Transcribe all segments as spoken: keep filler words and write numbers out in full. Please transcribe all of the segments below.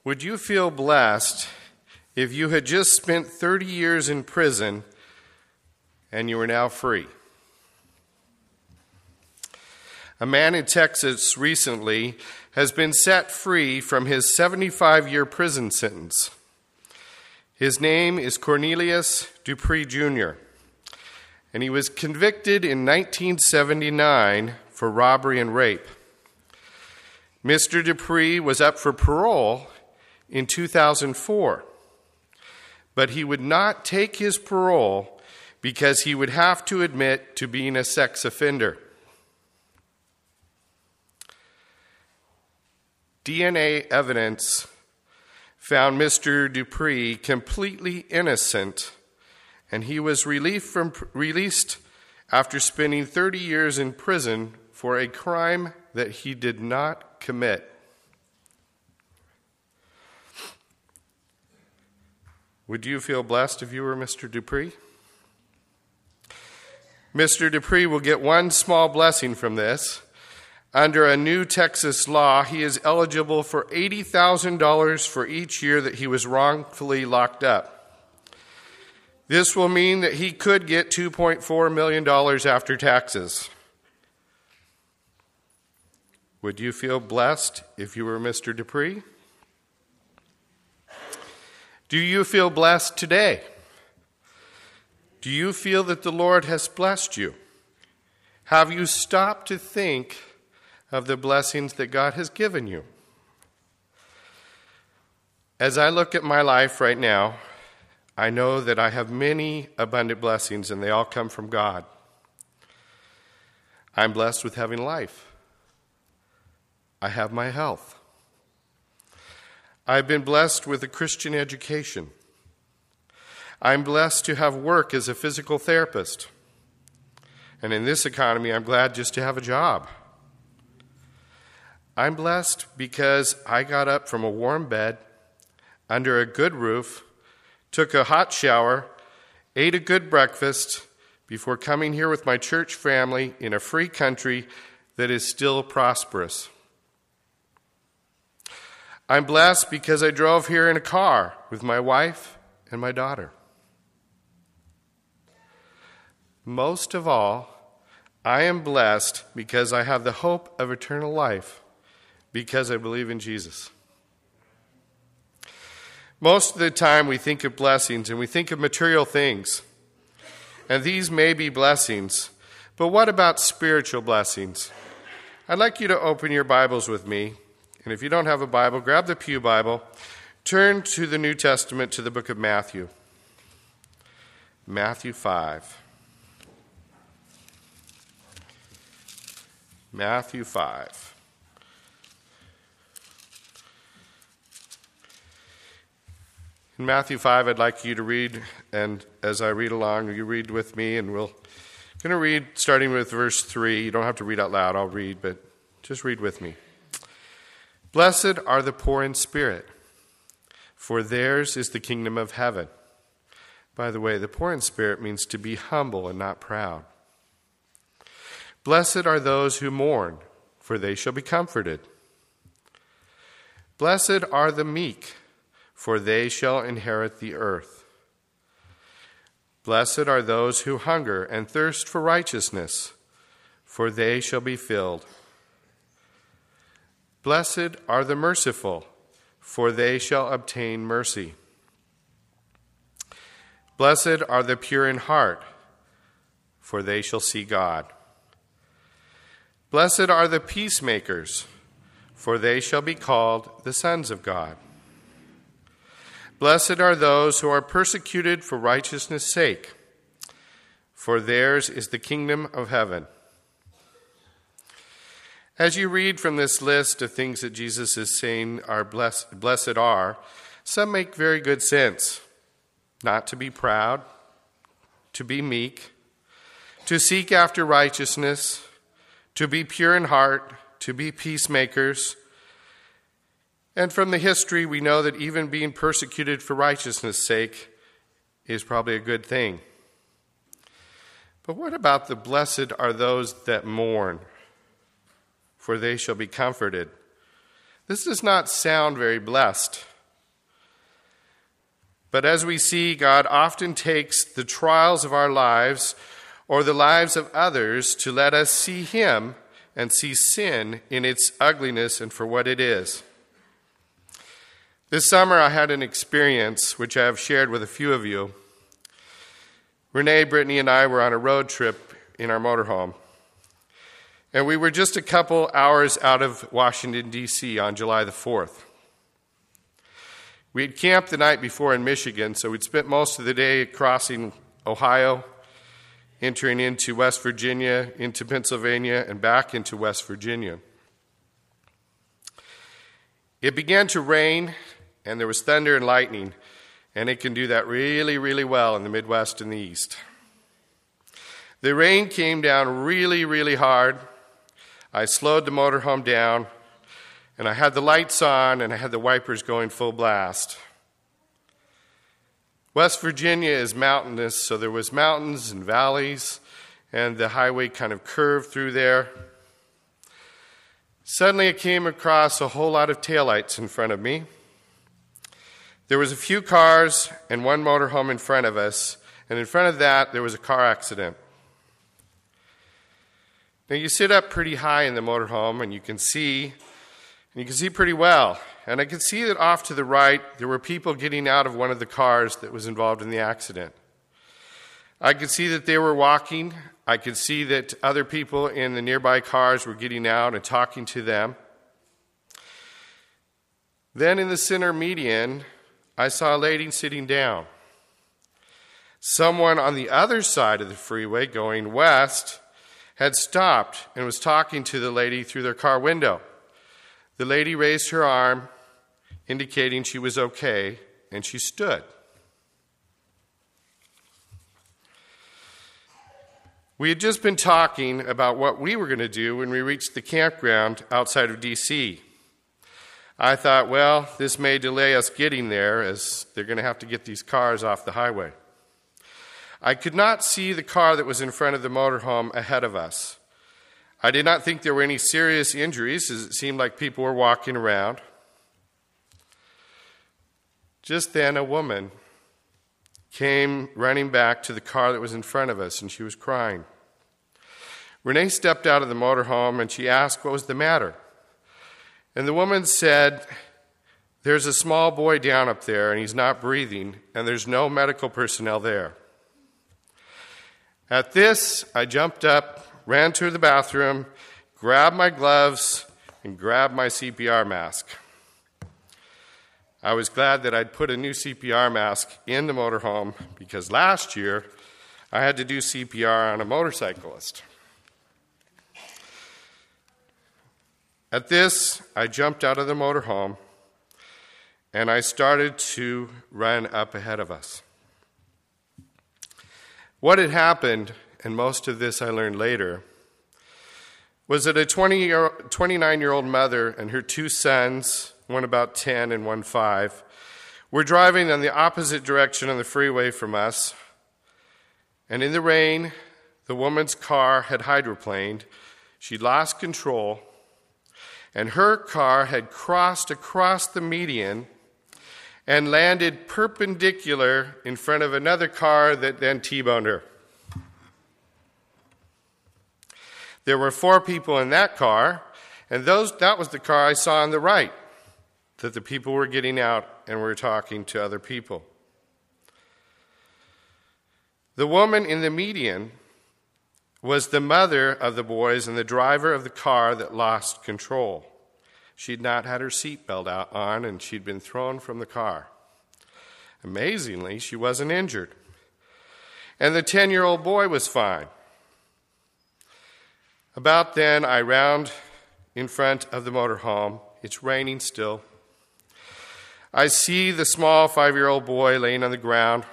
Would you feel blessed if you had just spent thirty years in prison and you were now free? A man in Texas recently has been set free from his seventy-five-year prison sentence. His name is Cornelius Dupree Junior, and he was convicted in nineteen seventy-nine for robbery and rape. Mister Dupree was up for parole in two thousand four, but he would not take his parole because he would have to admit to being a sex offender. D N A evidence found Mister Dupree completely innocent, and he was relieved from, released after spending thirty years in prison for a crime that he did not commit. Would you feel blessed if you were Mister Dupree? Mister Dupree will get one small blessing from this. Under a new Texas law, he is eligible for eighty thousand dollars for each year that he was wrongfully locked up. This will mean that he could get two point four million dollars after taxes. Would you feel blessed if you were Mister Dupree? Do you feel blessed today? Do you feel that the Lord has blessed you? Have you stopped to think of the blessings that God has given you? As I look at my life right now, I know that I have many abundant blessings, and they all come from God. I'm blessed with having life. I have my health. I've been blessed with a Christian education. I'm blessed to have work as a physical therapist. And in this economy, I'm glad just to have a job. I'm blessed because I got up from a warm bed, under a good roof, took a hot shower, ate a good breakfast before coming here with my church family in a free country that is still prosperous. I'm blessed because I drove here in a car with my wife and my daughter. Most of all, I am blessed because I have the hope of eternal life, because I believe in Jesus. Most of the time we think of blessings and we think of material things. And these may be blessings, but what about spiritual blessings? I'd like you to open your Bibles with me. And if you don't have a Bible, grab the Pew Bible. Turn to the New Testament, to the book of Matthew. Matthew five. Matthew five. In Matthew five, I'd like you to read, and as I read along, you read with me, and we'll going to read starting with verse three. You don't have to read out loud, I'll read, but just read with me. Blessed are the poor in spirit, for theirs is the kingdom of heaven. By the way, the poor in spirit means to be humble and not proud. Blessed are those who mourn, for they shall be comforted. Blessed are the meek, for they shall inherit the earth. Blessed are those who hunger and thirst for righteousness, for they shall be filled. Blessed are the merciful, for they shall obtain mercy. Blessed are the pure in heart, for they shall see God. Blessed are the peacemakers, for they shall be called the sons of God. Blessed are those who are persecuted for righteousness' sake, for theirs is the kingdom of heaven. As you read from this list of things that Jesus is saying are blessed, blessed are, some make very good sense. Not to be proud, to be meek, to seek after righteousness, to be pure in heart, to be peacemakers. And from the history, we know that even being persecuted for righteousness' sake is probably a good thing. But what about the blessed are those that mourn, for they shall be comforted? This does not sound very blessed. But as we see, God often takes the trials of our lives or the lives of others to let us see him and see sin in its ugliness and for what it is. This summer I had an experience which I have shared with a few of you. Renee, Brittany, and I were on a road trip in our motorhome. And we were just a couple hours out of Washington, D C on July the fourth. We had camped the night before in Michigan, so we'd spent most of the day crossing Ohio, entering into West Virginia, into Pennsylvania, and back into West Virginia. It began to rain, and there was thunder and lightning, and it can do that really, really well in the Midwest and the East. The rain came down really, really hard. I slowed the motorhome down, and I had the lights on, and I had the wipers going full blast. West Virginia is mountainous, so there was mountains and valleys, and the highway kind of curved through there. Suddenly I came across a whole lot of taillights in front of me. There was a few cars and one motorhome in front of us, and in front of that there was a car accident. Now you sit up pretty high in the motorhome, and you can see And you can see pretty well. And I could see that off to the right, there were people getting out of one of the cars that was involved in the accident. I could see that they were walking. I could see that other people in the nearby cars were getting out and talking to them. Then in the center median, I saw a lady sitting down. Someone on the other side of the freeway going west had stopped and was talking to the lady through their car window. The lady raised her arm, indicating she was okay, and she stood. We had just been talking about what we were going to do when we reached the campground outside of D C. I thought, well, this may delay us getting there, as they're going to have to get these cars off the highway. I could not see the car that was in front of the motorhome ahead of us. I did not think there were any serious injuries, as it seemed like people were walking around. Just then, a woman came running back to the car that was in front of us, and she was crying. Renee stepped out of the motorhome, and she asked what was the matter. And the woman said, "There's a small boy down up there, and he's not breathing, and there's no medical personnel there." At this, I jumped up, ran to the bathroom, grabbed my gloves, and grabbed my C P R mask. I was glad that I'd put a new C P R mask in the motorhome, because last year I had to do C P R on a motorcyclist. At this, I jumped out of the motorhome, and I started to run up ahead of us. What had happened, and most of this I learned later, was that a twenty-nine-year-old mother and her two sons, one about ten and one five, were driving in the opposite direction on the freeway from us. And in the rain, the woman's car had hydroplaned. She lost control, and her car had crossed across the median and landed perpendicular in front of another car that then T-boned her. There were four people in that car, and those that was the car I saw on the right, that the people were getting out and were talking to other people. The woman in the median was the mother of the boys and the driver of the car that lost control. She'd not had her seatbelt out on, and she'd been thrown from the car. Amazingly, she wasn't injured. And the ten-year-old boy was fine. About then, I round in front of the motorhome. It's raining still. I see the small five-year-old boy laying on the ground.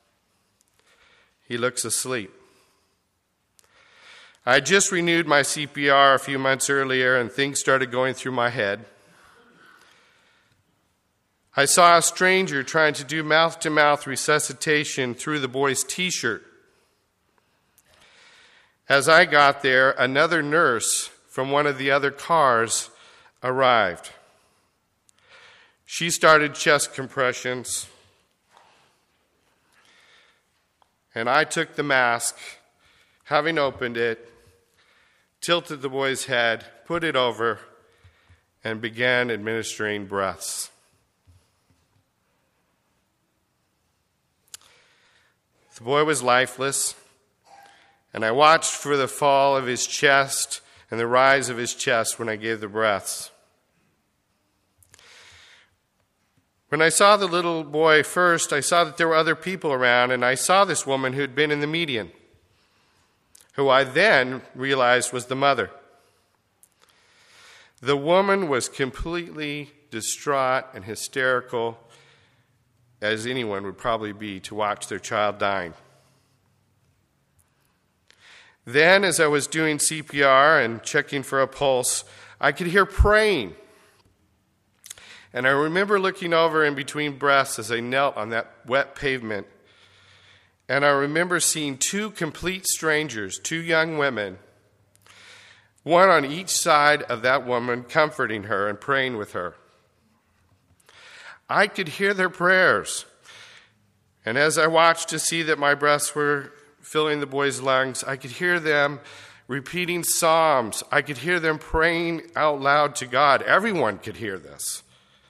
He looks asleep. I had just renewed my C P R a few months earlier, and things started going through my head. I saw a stranger trying to do mouth-to-mouth resuscitation through the boy's T-shirt. As I got there, another nurse from one of the other cars arrived. She started chest compressions. and I took the mask, having opened it, tilted the boy's head, put it over, and began administering breaths. The boy was lifeless, and I watched for the fall of his chest and the rise of his chest when I gave the breaths. When I saw the little boy first, I saw that there were other people around, and I saw this woman who had been in the median, who I then realized was the mother. The woman was completely distraught and hysterical, as anyone would probably be to watch their child dying. Then, as I was doing C P R and checking for a pulse, I could hear praying. And I remember looking over in between breaths as I knelt on that wet pavement. And I remember seeing two complete strangers, two young women, one on each side of that woman, comforting her and praying with her. I could hear their prayers. And as I watched to see that my breaths were filling the boy's lungs, I could hear them repeating psalms. I could hear them praying out loud to God. Everyone could hear this.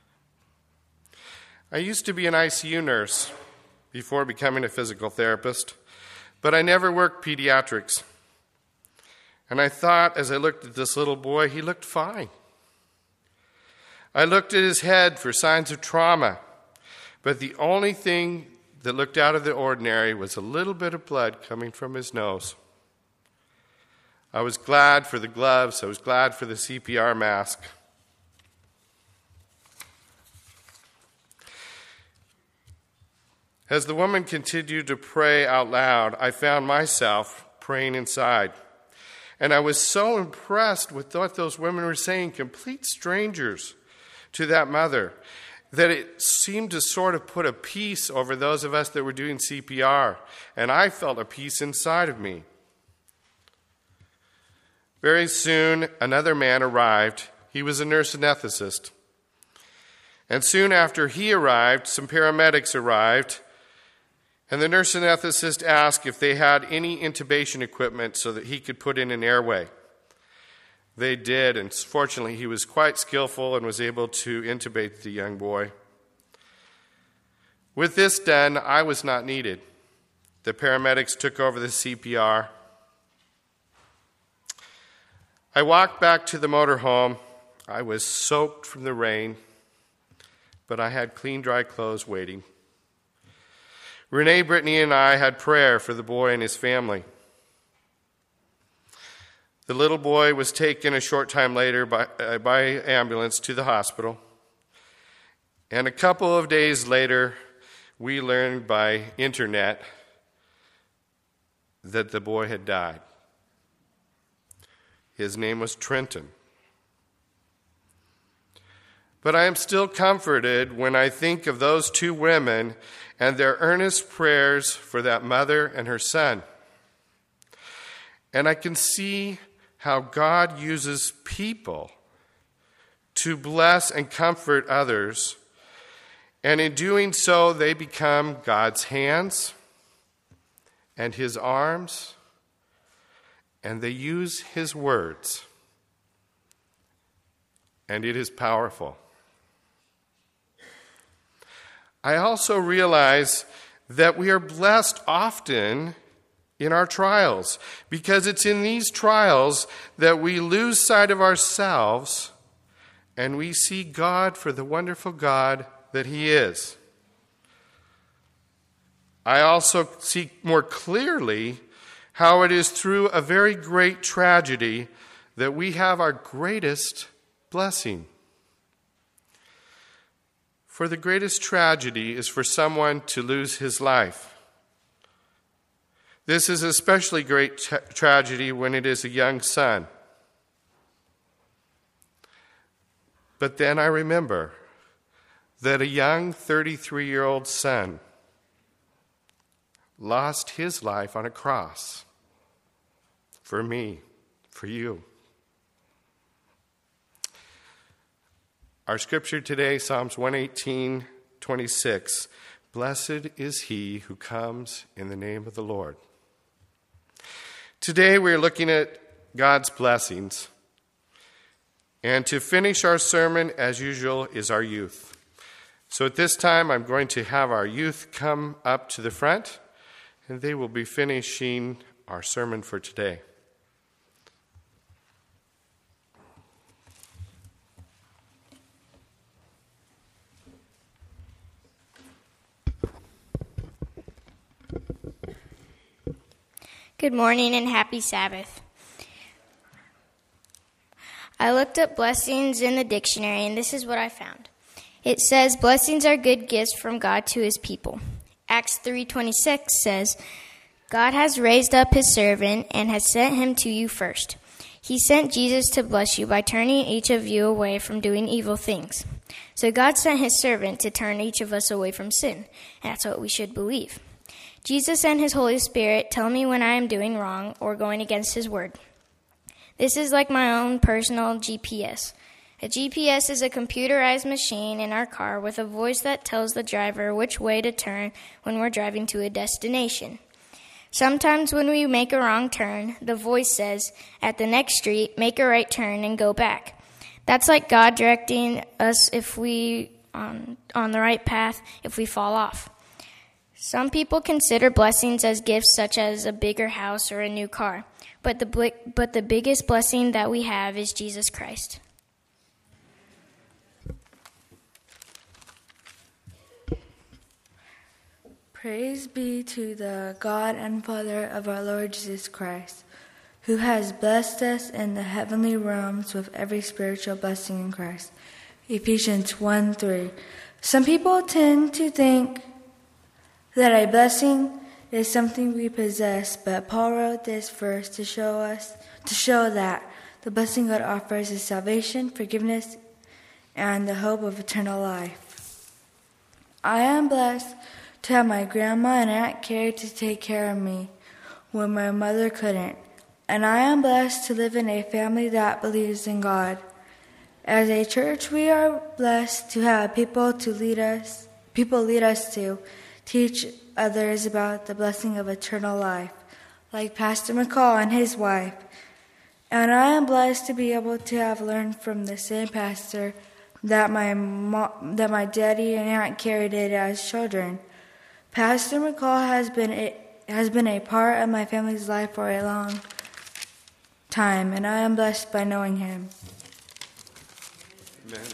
I used to be an I C U nurse before becoming a physical therapist, but I never worked pediatrics. And I thought, as I looked at this little boy, he looked fine. I looked at his head for signs of trauma, but the only thing that looked out of the ordinary was a little bit of blood coming from his nose. I was glad for the gloves. I was glad for the C P R mask. As the woman continued to pray out loud, I found myself praying inside. And I was so impressed with what those women were saying, complete strangers to that mother, that it seemed to sort of put a peace over those of us that were doing C P R. And I felt a peace inside of me. Very soon, another man arrived. He was a nurse anesthetist. And soon after he arrived, some paramedics arrived. And the nurse anesthetist asked if they had any intubation equipment so that he could put in an airway. They did, and fortunately he was quite skillful and was able to intubate the young boy. With this done, I was not needed. The paramedics took over the C P R. I walked back to the motorhome. I was soaked from the rain, but I had clean, dry clothes waiting. Renee, Brittany, and I had prayer for the boy and his family. The little boy was taken a short time later by, uh, by ambulance to the hospital. And a couple of days later, we learned by internet that the boy had died. His name was Trenton. But I am still comforted when I think of those two women and their earnest prayers for that mother and her son. And I can see how God uses people to bless and comfort others. And in doing so, they become God's hands and his arms, and they use his words. And it is powerful. I also realize that we are blessed often in our trials, because it's in these trials that we lose sight of ourselves and we see God for the wonderful God that he is. I also see more clearly how it is through a very great tragedy that we have our greatest blessing. For the greatest tragedy is for someone to lose his life. This is especially great tra- tragedy when it is a young son. But then I remember that a young thirty-three-year-old son lost his life on a cross for me, for you. Our scripture today, Psalms one eighteen, twenty-six. Blessed is he who comes in the name of the Lord. Today we're looking at God's blessings. And to finish our sermon, as usual, is our youth. So at this time, I'm going to have our youth come up to the front, and they will be finishing our sermon for today. Good morning and happy Sabbath. I looked up blessings in the dictionary, and this is what I found. It says, blessings are good gifts from God to his people. Acts three twenty-six says, God has raised up his servant and has sent him to you first. He sent Jesus to bless you by turning each of you away from doing evil things. So God sent his servant to turn each of us away from sin. And that's what we should believe. Jesus and his Holy Spirit tell me when I am doing wrong or going against his word. This is like my own personal G P S. A G P S is a computerized machine in our car with a voice that tells the driver which way to turn when we're driving to a destination. Sometimes when we make a wrong turn, the voice says, at the next street, make a right turn and go back. That's like God directing us if we on on the right path if we fall off. Some people consider blessings as gifts such as a bigger house or a new car, but the but the biggest blessing that we have is Jesus Christ. Praise be to the God and Father of our Lord Jesus Christ, who has blessed us in the heavenly realms with every spiritual blessing in Christ. Ephesians one three. Some people tend to think that a blessing is something we possess, but Paul wrote this verse to show us, to show that the blessing God offers is salvation, forgiveness, and the hope of eternal life. I am blessed to have my grandma and Aunt Carrie to take care of me when my mother couldn't, and I am blessed to live in a family that believes in God. As a church, we are blessed to have people to lead us, people lead us to teach others about the blessing of eternal life, like Pastor McCall and his wife. And I am blessed to be able to have learned from the same pastor that my mom, that my daddy and Aunt Carrie did as children. Pastor McCall has been a, has been a part of my family's life for a long time, and I am blessed by knowing him. Amen.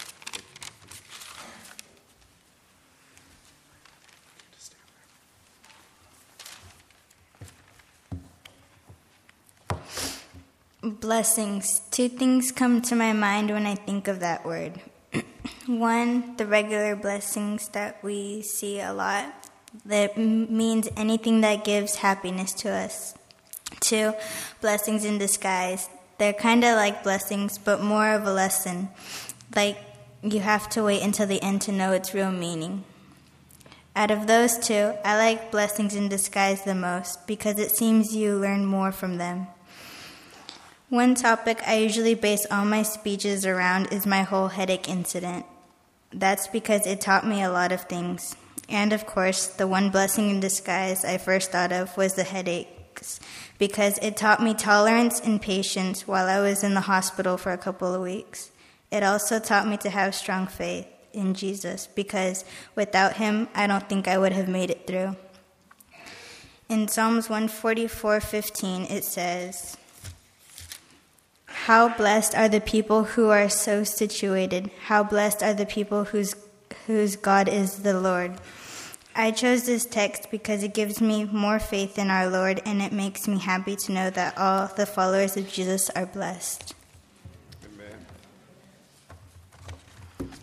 Blessings. Two things come to my mind when I think of that word. One, the regular blessings that we see a lot. That means anything that gives happiness to us. Two, blessings in disguise. They're kind of like blessings, but more of a lesson. Like you have to wait until the end to know its real meaning. Out of those two, I like blessings in disguise the most because it seems you learn more from them. One topic I usually base all my speeches around is my whole headache incident. That's because it taught me a lot of things. And of course, the one blessing in disguise I first thought of was the headaches, because it taught me tolerance and patience while I was in the hospital for a couple of weeks. It also taught me to have strong faith in Jesus, because without him, I don't think I would have made it through. In Psalms one forty-four fifteen, it says, how blessed are the people who are so situated. How blessed are the people whose whose God is the Lord. I chose this text because it gives me more faith in our Lord, and it makes me happy to know that all the followers of Jesus are blessed. Amen.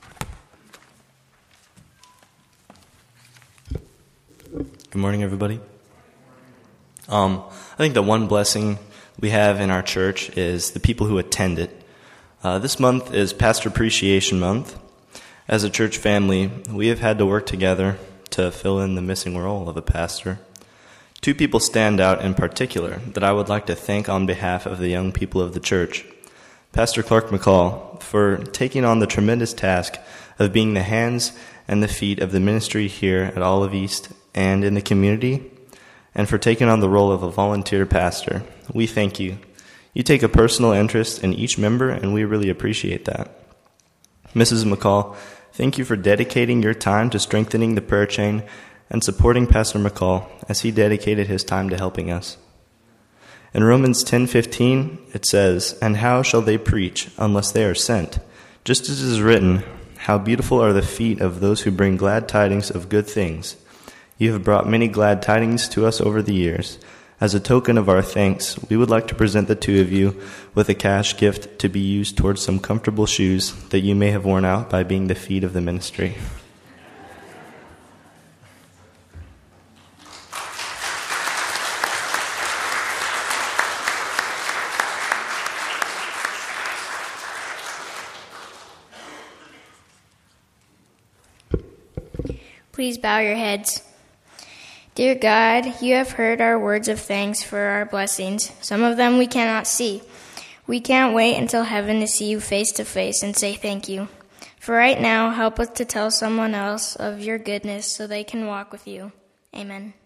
Good morning, everybody. Um, I think the one blessing we have in our church is the people who attend it. Uh, this month is Pastor Appreciation Month. As a church family, we have had to work together to fill in the missing role of a pastor. Two people stand out in particular that I would like to thank on behalf of the young people of the church. Pastor Clark McCall for taking on the tremendous task of being the hands and the feet of the ministry here at Olive East and in the community, and for taking on the role of a volunteer pastor. We thank you. You take a personal interest in each member, and we really appreciate that. Missus McCall, thank you for dedicating your time to strengthening the prayer chain and supporting Pastor McCall as he dedicated his time to helping us. In Romans ten fifteen, it says, "And how shall they preach unless they are sent? Just as it is written, how beautiful are the feet of those who bring glad tidings of good things. You have brought many glad tidings to us over the years. As a token of our thanks, we would like to present the two of you with a cash gift to be used towards some comfortable shoes that you may have worn out by being the feet of the ministry." Please bow your heads. Dear God, you have heard our words of thanks for our blessings. Some of them we cannot see. We can't wait until heaven to see you face to face and say thank you. For right now, help us to tell someone else of your goodness so they can walk with you. Amen.